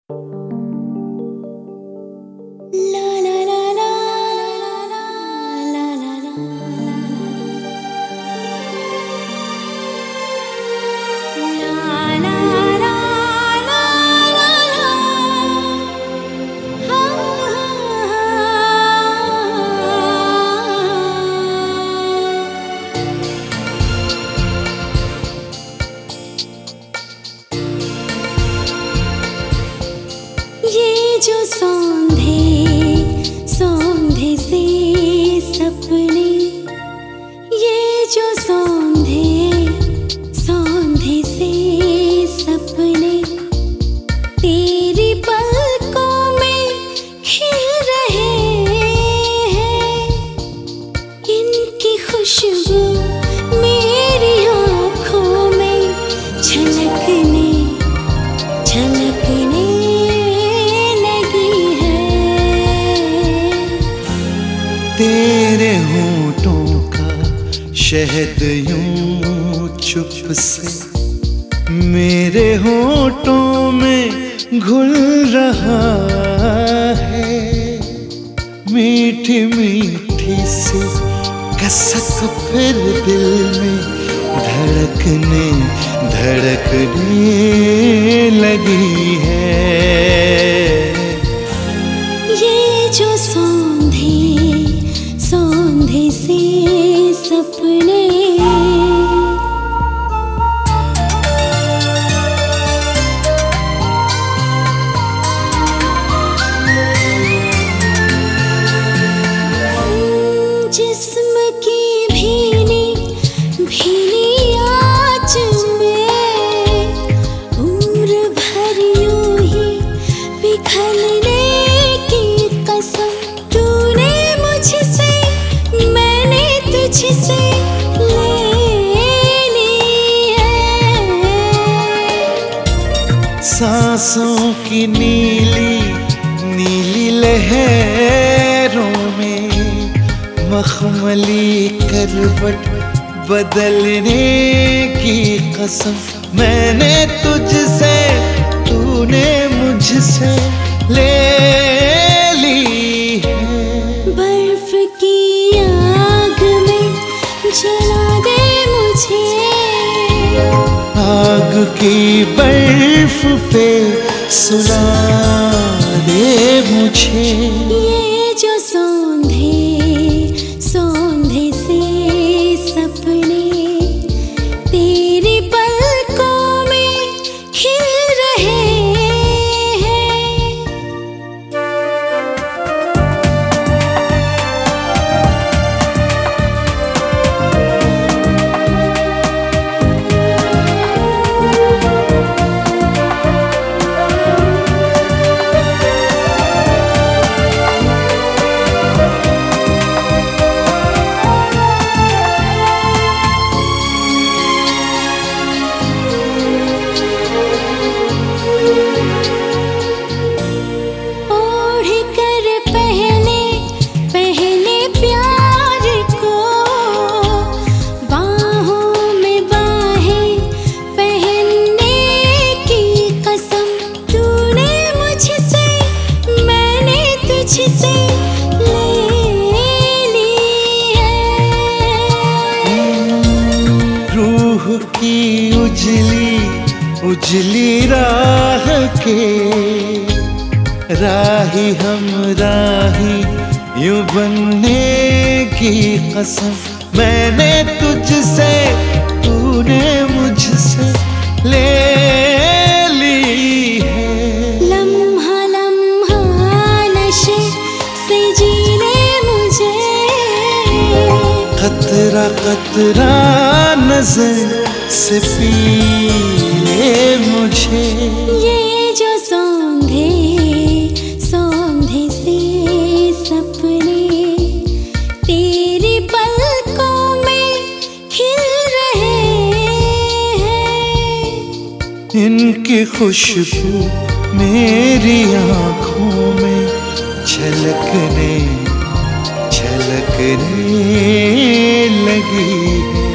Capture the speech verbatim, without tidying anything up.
ये जो सौंधे सौंधे से सपने, ये जो सौंधे सौंधे से सपने तेरी पलकों में खिल रहे हैं। इनकी खुशबू मेरी आँखों में झलकने झलकने तेरे होठों का शहद यूं चुप से मेरे होठों में घुल रहा है। मीठी मीठी सी कसक फिर दिल में धड़कने धड़कने लगी है। ये जो सौंधे सौंधे से सपने, जिस्म की भीनी भीनी आँच में उम्र भर यूं ही पिघलने की कसम तूने मुझसे मैंने तुझसे ले ली है। सांसों की नीली नीली लहरों में मखमली करवट बदलने की कसम मैंने तुझसे तूने मुझसे ले ली है। बर्फ की आग में जला दे मुझे, आग की बर्फ पे सुला दे मुझे। ये जो सौंधे सौंधे से सपने तेरी पलकों में खिल रहे हैं। रूह की उजली उजली राह के राही हम राही यूं बनने की कसम मैंने तुझसे तूने मुझसे ले ली है। लम्हा लम्हा नशे से जीने मुझे, कतरा कतरा नजर से पी ले मुझे। ये जो सौंधे सौंधे से सपने तेरी पलकों में खिल रहे हैं। इनकी खुशबू मेरी आँखों में झलकने झलकने लगी है।